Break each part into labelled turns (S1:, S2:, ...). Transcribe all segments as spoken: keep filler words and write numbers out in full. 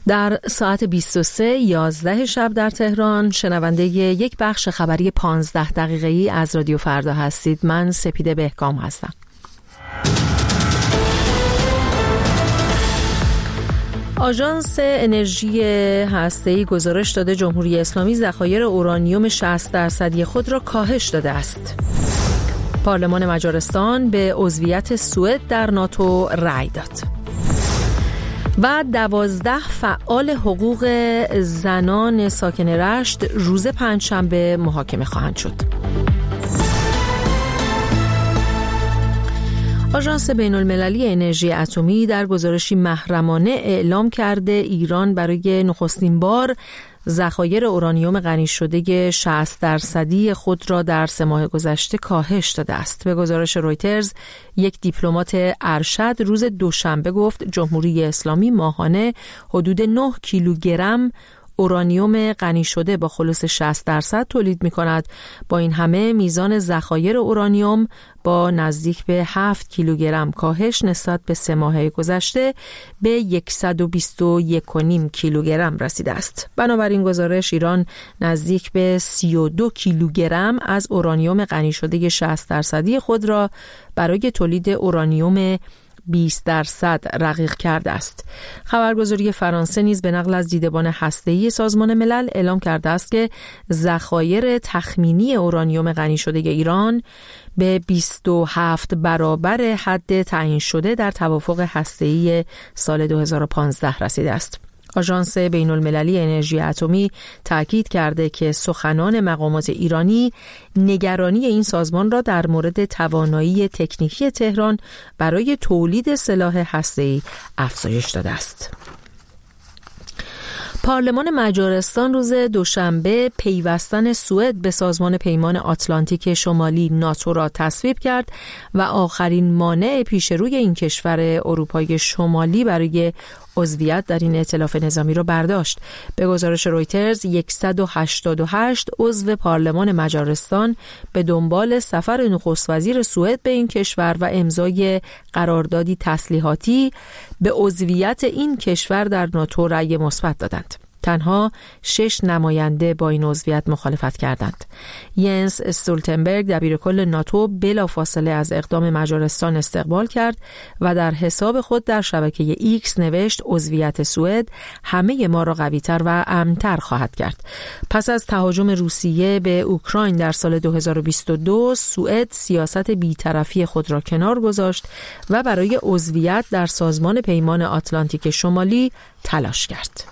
S1: در ساعت بیست و سه یازده شب در تهران شنونده یک بخش خبری پانزده دقیقه‌ای از رادیو فردا هستید. من سپیده بهکام هستم. آژانس انرژی هسته‌ای گزارش داده جمهوری اسلامی ذخایر اورانیوم شصت درصدی خود را کاهش داده است. پارلمان مجارستان به عضویت سوئد در ناتو رأی داد. و دوازده فعال حقوق زنان ساکن رشت روز پنجشنبه محاکمه خواهند شد. آژانس بین‌المللی انرژی اتمی در گزارشی محرمانه اعلام کرده ایران برای نخستین بار ذخایر اورانیوم غنی شده شصت درصدی خود را در سه ماه گذشته کاهش داده است. به گزارش رویترز، یک دیپلمات ارشد روز دوشنبه گفت جمهوری اسلامی ماهانه حدود نه کیلوگرم اورانیوم غنی شده با خلوص شصت درصد تولید می کند. با این همه میزان ذخایر اورانیوم با نزدیک به هفت کیلوگرم کاهش نسبت به سه ماه گذشته به صد و بیست و یک و نیم کیلوگرم رسیده است. بنابراین گزارش ایران نزدیک به سی و دو کیلوگرم از اورانیوم غنی شده شصت درصدی خود را برای تولید اورانیوم بیست درصد رقیق کرده است. خبرگزاری فرانسه نیز به نقل از دیدبان هسته‌ای سازمان ملل اعلام کرده است که ذخایر تخمینی اورانیوم غنی شده ایران به بیست و هفت برابر حد تعیین شده در توافق هسته‌ای سال دو هزار و پانزده رسیده است. آژانس بین‌المللی انرژی اتمی تاکید کرده که سخنان مقامات ایرانی نگرانی این سازمان را در مورد توانایی تکنیکی تهران برای تولید سلاح هسته‌ای افزایش داده است. پارلمان مجارستان روز دوشنبه پیوستن سوئد به سازمان پیمان آتلانتیک شمالی ناتو را تصویب کرد و آخرین مانع پیش روی این کشور اروپای شمالی برای عضویت در این ائتلاف نظامی را برداشت. به گزارش رویترز، صد و هشتاد و هشت عضو پارلمان مجارستان به دنبال سفر نخست وزیر سوئد به این کشور و امضای قراردادی تسلیحاتی به عضویت این کشور در ناتو رأی مثبت دادند. تنها شش نماینده با این عضویت مخالفت کردند. ینس استولتنبرگ دبیرکل ناتو بلافاصله از اقدام مجارستان استقبال کرد و در حساب خود در شبکه ایکس نوشت عضویت سوئد همه ما را قوی‌تر و امن‌تر خواهد کرد. پس از تهاجم روسیه به اوکراین در سال دو هزار و بیست و دو، سوئد سیاست بی‌طرفی خود را کنار گذاشت و برای عضویت در سازمان پیمان آتلانتیک شمالی تلاش کرد.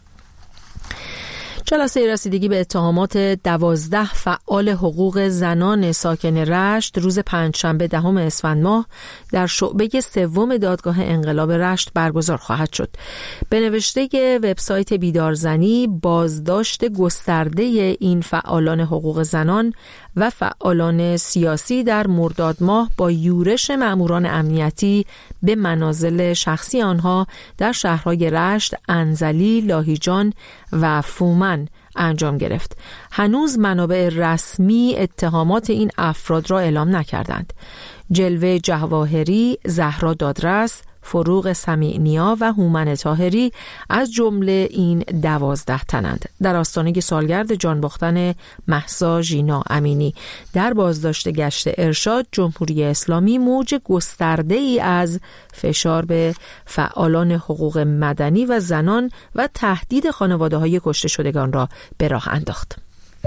S1: جلسه رسیدگی به اتهامات دوازده فعال حقوق زنان ساکن رشت روز پنجشنبه دهم اسفند ماه در شعبه سوم دادگاه انقلاب رشت برگزار خواهد شد. به نوشته وبسایت بیدارزنی، بازداشت گسترده این فعالان حقوق زنان و فعالان سیاسی در مرداد ماه با یورش مأموران امنیتی به منازل شخصی آنها در شهرهای رشت، انزلی، لاهیجان و فومن انجام گرفت. هنوز منابع رسمی اتهامات این افراد را اعلام نکردند. جلوه جواهری، زهرا دادرس، فروغ سمیعنیا و هومن طاهری از جمله این دوازده تنند. در آستانه سالگرد جان باختن مهسا ژینا امینی در بازداشت گشت ارشاد، جمهوری اسلامی موج گسترده ای از فشار به فعالان حقوق مدنی و زنان و تهدید خانواده های کشته شدگان را به راه انداخت.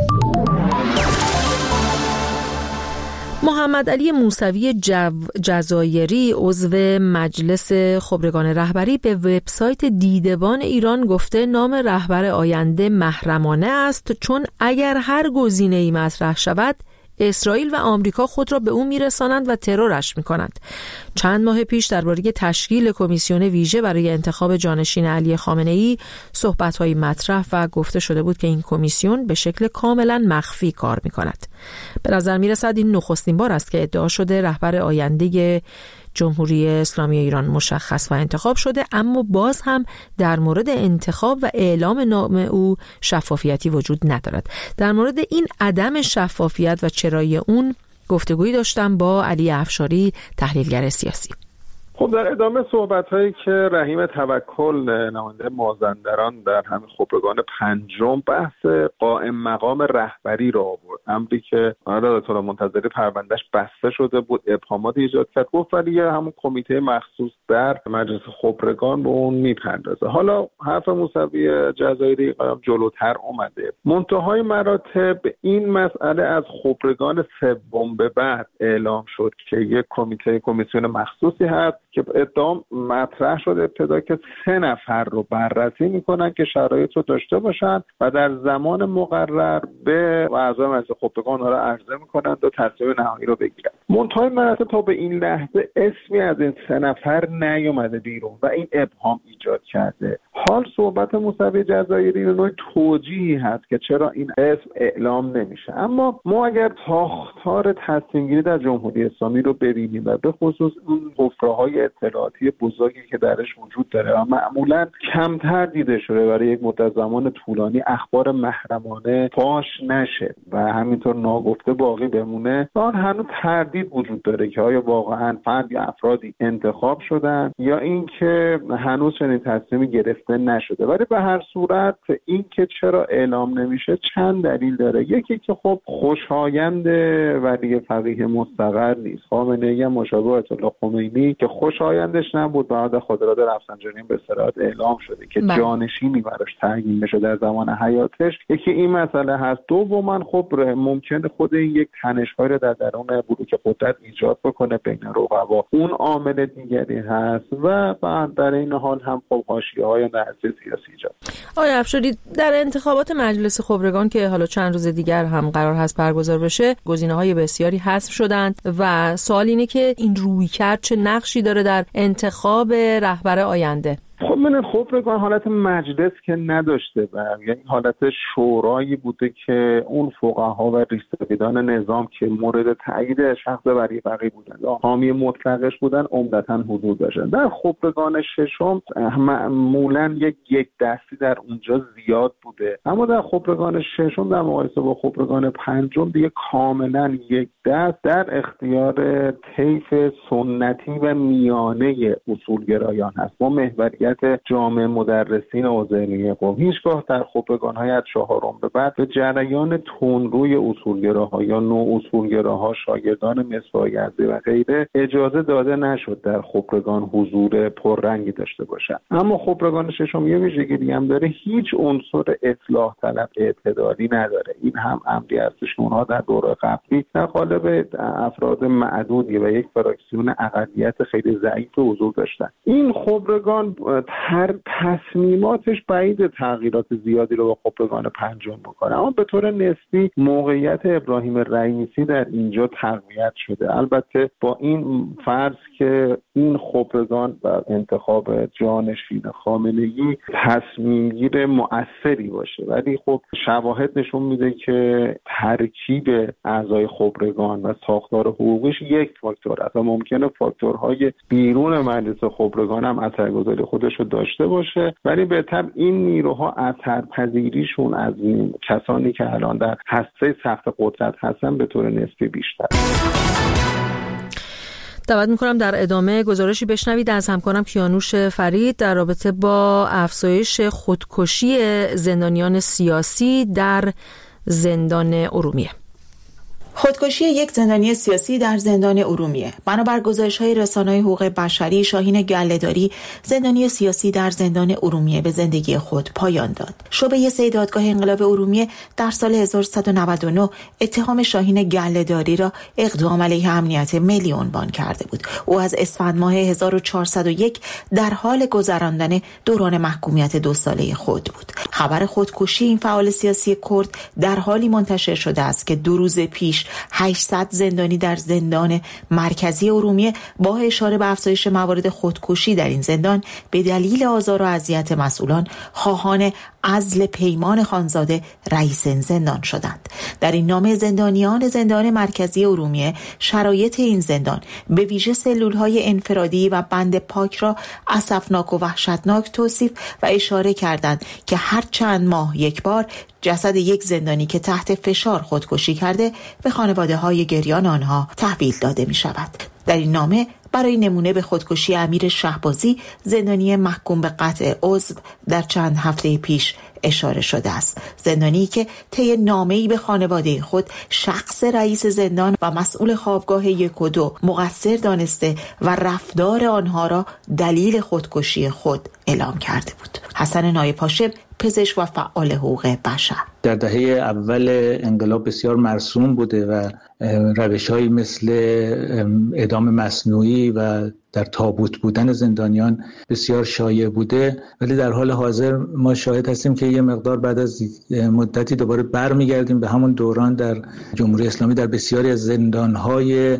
S1: محمد علی موسوی جزایری عضو مجلس خبرگان رهبری به وبسایت دیدبان ایران گفته نام رهبر آینده محرمانه است، چون اگر هر گزینه‌ای مطرح شود اسرائیل و آمریکا خود را به او میرسانند و ترورش میکنند. چند ماه پیش درباره تشکیل کمیسیون ویژه برای انتخاب جانشین علی خامنه‌ای صحبت‌های مطرح و گفته شده بود که این کمیسیون به شکل کاملا مخفی کار میکند. به نظر میرسد این نخستین بار است که ادعا شده رهبر آینده جمهوری اسلامی ایران مشخص و انتخاب شده، اما باز هم در مورد انتخاب و اعلام نام او شفافیتی وجود ندارد. در مورد این عدم شفافیت و چرایی اون گفتگویی داشتم با علی افشاری، تحلیلگر سیاسی.
S2: خب در ادامه صحبت‌هایی که رحیم توکل نماینده مازندران در همین خبرگان پنجم بحث قائم مقام رهبری را آورد، امری که آیت الله منتظری پروندهش بسته شده بود، ابهامات ایجاد کرد، گفت ولی همون کمیته مخصوص در مجلس خبرگان به اون میپردازه. حالا حرف موسوی جزایری جلوتر اومده، منتهای مراتب این مسئله از خبرگان سوم به بعد اعلام شد که یک کمیته کمیسیون مخصوصی هست که ادعا مطرح شد ابتدا که سه نفر رو بررسی میکنن که شرایط رو داشته باشن و در زمان مقرر به اعضای مجلس خبرگان را عرضه میکنن و تصمیم نهایی رو بگیرن. منتهای مراتب تا به این لحظه اسمی از این سه نفر نیومده بیرون و این ابهام ایجاد کرده. حال صحبت موسوی جزایری نوع توجیهی هست که چرا این اسم اعلام نمیشه، اما ما اگر ساختار تصمیم گیری در جمهوری اسلامی رو ببینیم و به خصوص اون حفره‌های اطلاعاتی بزرگی که درش وجود داره و معمولا کمتر دیده شده برای یک مدت زمان طولانی اخبار محرمانه فاش نشه و همینطور ناگفته باقی بمونه، آن هنوز تردید وجود داره که آیا واقعا فرد یا افرادی انتخاب شدن یا اینکه هنوز چنین تصمیمی گرفته نشده. ولی به هر صورت این که چرا اعلام نمیشه چند دلیل داره. یکی که خب خوشایند ولی فقیه مستقر نیست. خامنه‌ای مشابه آیت الله خمینی که خوشایندش نبود، بعد خاطرات رفسنجانی به صراحت اعلام شده که
S1: من.
S2: جانشینی براش تعیین بشه در زمان حیاتش. یکی این مسئله هست. دوما خب ممکنه خود این یک تنش‌هایی رو در درون بلوک قدرت ایجاد بکنه بین رقبا. اون عامل دیگری هست و بعد در این حال هم خب حاشیه‌های نرسی سیاسی ایجاد.
S1: آقای افشاری، در انتخابات مجلس خبرگان که حالا چند روز دیگر هم قرار هست برگزار بشه، گزینه‌های بسیاری حذف شدند و سوال اینه که این رویکرد چه نقشی داره در انتخاب رهبر آینده؟
S2: خب من خبرگان حالت مجلس که نداشته و یعنی حالت شورایی بوده که اون فقها و ریشه‌داران نظام که مورد تایید شخص ولی فقیه بودن یا حامی مطلقش بودن عمدتاً حضور داشتن. در خبرگان ششم معمولاً یک یک دستی در اونجا زیاد بوده، اما در خبرگان ششم در مقایسه با خبرگان پنجم دیگه کاملاً یک دست در اختیار طیف سنتی و میانه اصولگرایان هست با محوریت جامعه مدرسین حوزه علمی قوم. هیچگاه در خبرگان‌های از چهارم به بعد به جریان تندروی اصولگراها یا نو اصولگراها، شاگردان مصباح یزدی و غیره اجازه داده نشد در خبرگان حضور پررنگی داشته باشند. اما خبرگان ششم یه ویژگی دیگه هم داره، هیچ عنصر اصلاح طلب اعتدالی نداره. این هم امری هستش که اونها در دوره قبلی در قالب افراد معدودی و یک فراکسیون اقلیت خیلی ضعیف حضور داشتن. این خبرگان هر تصمیماتش بعید تغییرات زیادی رو با خبرگان پنجم بکنه، اما به طور نسبی موقعیت ابراهیم رئیسی در اینجا تقویت شده. البته با این فرض که این خبرگان و انتخاب جانشین خامنه‌ای تصمیم گیر مؤثری باشه، ولی خب شواهد نشون میده که ترکیب اعضای خبرگان و ساختار حقوقیش یک فاکتور است و ممکنه فاکتورهای بیرون مجلس خبرگان هم اثرگذاری خودش رو داشته باشه، ولی به طبع این نیروها اثرپذیریشون از این کسانی که الان در هسته سخت قدرت هستن به طور نسبی بیشتر.
S1: دعوت میکنم در ادامه گزارشی بشنوید از همکارم کیانوش فرید در رابطه با افزایش خودکشی زندانیان سیاسی در زندان ارومیه.
S3: خودکشی یک زندانی سیاسی در زندان ارومیه. بنابر گزارش‌های رسانه‌های حقوق بشری، شاهین گله‌داری، زندانی سیاسی در زندان ارومیه به زندگی خود پایان داد. شعبه سه دادگاه انقلاب ارومیه در سال هزار و سیصد و نود و نه اتهام شاهین گله‌داری را اقدام علیه امنیت ملی عنوان کرده بود. او از اسفند ماه هزار و چهارصد و یک در حال گذراندن دوران محکومیت دو ساله خود بود. خبر خودکشی این فعال سیاسی کرد در حالی منتشر شده است که دو روز پیش هشتصد زندانی در زندان مرکزی ارومیه با اشاره به افزایش موارد خودکشی در این زندان به دلیل آزار و اذیت مسئولان خواهان عزل پیمان خانزاده رئیس این زندان شدند. در این نامه زندانیان زندان مرکزی ارومیه شرایط این زندان به ویژه سلول‌های انفرادی و بند پاک را اسفناک و وحشتناک توصیف و اشاره کردند که هر چند ماه یک بار جسد یک زندانی که تحت فشار خودکشی کرده به خانواده‌های گریان آنها تحویل داده می شود. در این نامه برای نمونه به خودکشی امیر شهبازی، زندانی محکوم به قطع عضو در چند هفته پیش اشاره شده است. زندانی که طی نامه‌ای به خانواده خود شخص رئیس زندان و مسئول خوابگاه یک و دو مقصر دانسته و رفتار آنها را دلیل خودکشی خود اعلام کرده بود. حسن نایب هاشم، پزشک و فعال حقوق بشر:
S4: در دهه اول انقلاب بسیار مرسوم بوده و روش‌هایی مثل اعدام مصنوعی و در تابوت بودن زندانیان بسیار شایع بوده، ولی در حال حاضر ما شاهد هستیم که یه مقدار بعد از مدتی دوباره برمیگردیم به همون دوران در جمهوری اسلامی. در بسیاری از زندان‌های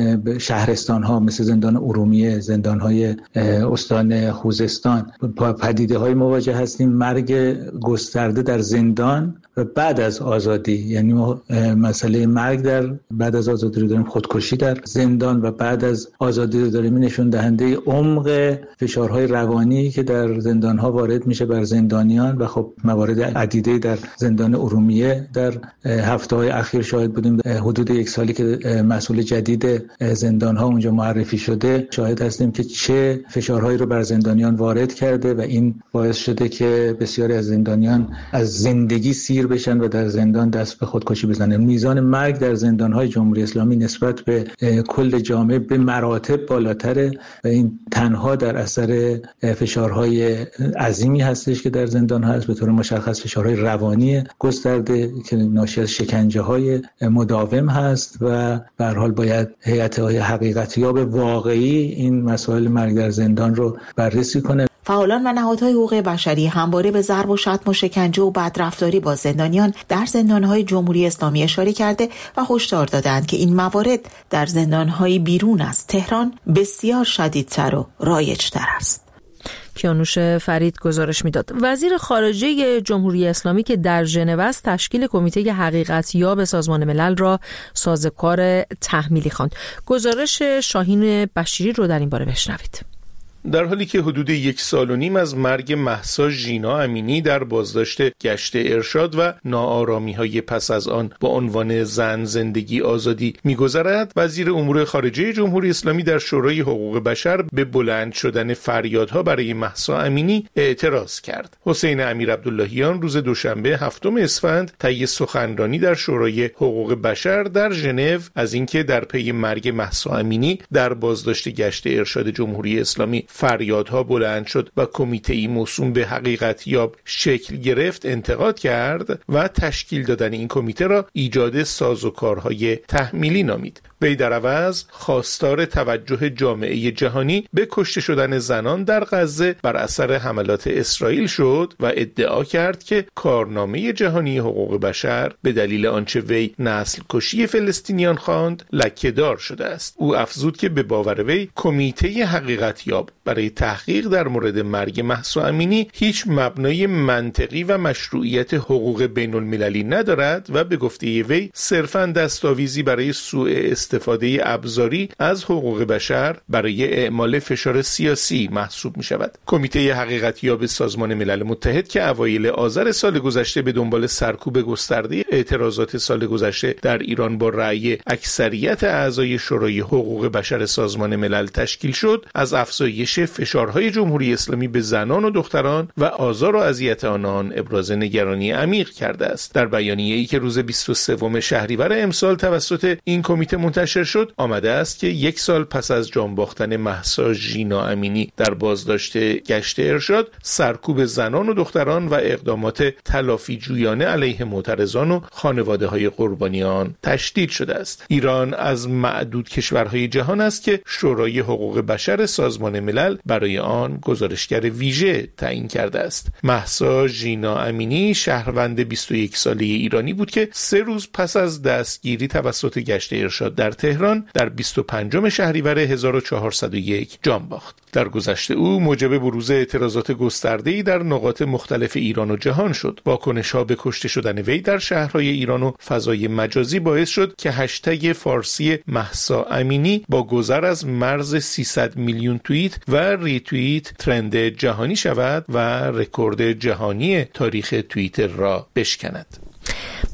S4: شهرستان‌ها مثل زندان ارومیه، زندان‌های استان خوزستان، پدیده‌های مواجه هستیم: مرگ گسترده در زندان و بعد از آزادی. یعنی ما مسئله مرگ در بعد از آزادی رو داریم، خودکشی در زندان و بعد از آزادی رو داریم. نشون دهنده عمق فشارهای روانی که در زندان‌ها وارد میشه بر زندانیان و خب موارد عدیده در زندان ارومیه در هفته‌های اخیر شاهد بودیم. حدود یک سالی که مسئول جدید زندان‌ها اونجا معرفی شده، شاهد هستیم که چه فشارهایی رو بر زندانیان وارد کرده و این باعث شده که بسیاری از زندانیان از زندگی سیر بشن و در زندان دست به خودکشی بزنن. میزان مرگ در زندان‌های جمهوری اسلامی نسبت به کل جامعه به مراتب بالاتره و این تنها در اثر فشارهای عظیمی هستش که در زندان هست، به طور مشخص فشارهای روانی گسترده که ناشی از شکنجه‌های مداوم هست و به هر حال باید هیئت‌های حقیقتیاب واقعی این مسائل مرگ در زندان رو بررسی کنه.
S3: فعالان و نهادهای حقوق بشری همواره به ضرب و شتم و شکنجه و بدرفتاری با زندانیان در زندانهای جمهوری اسلامی اشاره کرده و هشدار دادند که این موارد در زندانهای بیرون از تهران بسیار شدیدتر و رایج‌تر است.
S1: کیانوش فرید گزارش میداد. وزیر خارجه جمهوری اسلامی که در ژنو است، تشکیل کمیته حقیقتیاب سازمان ملل را سازوکار تحمیلی خواند. گزارش شاهین بشیری رو در این باره بشنوید.
S5: در حالی که حدود یک سال و نیم از مرگ مهسا ژینا امینی در بازداشت گشت ارشاد و ناآرامی‌های پس از آن با عنوان زن زندگی آزادی می‌گذرد، وزیر امور خارجه جمهوری اسلامی در شورای حقوق بشر به بلند شدن فریادها برای مهسا امینی اعتراض کرد. حسین امیرعبداللهیان روز دوشنبه هفتم اسفند طی سخنرانی در شورای حقوق بشر در ژنو از اینکه در پی مرگ مهسا امینی در بازداشت گشت ارشاد جمهوری اسلامی فریادها بلند شد و کمیته‌ای موسوم به حقیقت یاب شکل گرفت انتقاد کرد و تشکیل دادن این کمیته را ایجاد سازوکارهای تحمیلی نامید. وی در عوض خواستار توجه جامعه جهانی به کشته شدن زنان در غزه بر اثر حملات اسرائیل شد و ادعا کرد که کارنامه جهانی حقوق بشر به دلیل آنچه وی نسل کشی فلسطینیان خواند لکه‌دار شده است. او افزود که به باور وی کمیته حقیقت یاب برای تحقیق در مورد مرگ مهسا امینی هیچ مبنای منطقی و مشروعیت حقوق بین المللی ندارد و به گفته وی صرفاً دستاویزی برای سوء استفاده ابزاری از حقوق بشر برای اعمال فشار سیاسی محسوب می شود. کمیته حقیقتیاب سازمان ملل متحد که اوایل آذر سال گذشته به دنبال سرکوب گسترده اعتراضات سال گذشته در ایران با رأی اکثریت اعضای شورای حقوق بشر سازمان ملل تشکیل شد، از افزایش فشارهای جمهوری اسلامی به زنان و دختران و آزار و اذیت آنان ابراز نگرانی عمیق کرده است. در بیانیه‌ای که روز بیست و سوم شهریور امسال توسط این کمیته منتشر شد، آمده است که یک سال پس از جان باختن مهسا ژینا امینی در بازداشت گشت ارشاد، سرکوب زنان و دختران و اقدامات تلافی جویانه علیه معترضان و خانواده‌های قربانیان تشدید شده است. ایران از معدود کشورهای جهان است که شورای حقوق بشر سازمان ملل برای آن گزارشگر ویژه تعیین کرده است. مهسا ژینا امینی شهروند بیست و یک ساله ایرانی بود که سه روز پس از دستگیری توسط گشت ارشاد در تهران در بیست و پنجم شهریور هزار و چهارصد و یک جان باخت. در گذشته او موجب بروز اعتراضات گسترده‌ای در نقاط مختلف ایران و جهان شد. واکنش‌ها به کشته شدن وی در شهرهای ایران و فضای مجازی باعث شد که هشتگ فارسی مهسا امینی با گذر از مرز سیصد میلیون توییت و ریتوییت ترند جهانی شود و رکورد جهانی تاریخ توییتر را بشکند.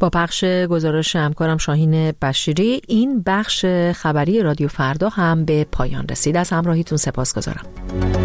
S1: با پخش گزارش همکارم شاهین بشیری این بخش خبری رادیو فردا هم به پایان رسید. از همراهیتون سپاسگزارم.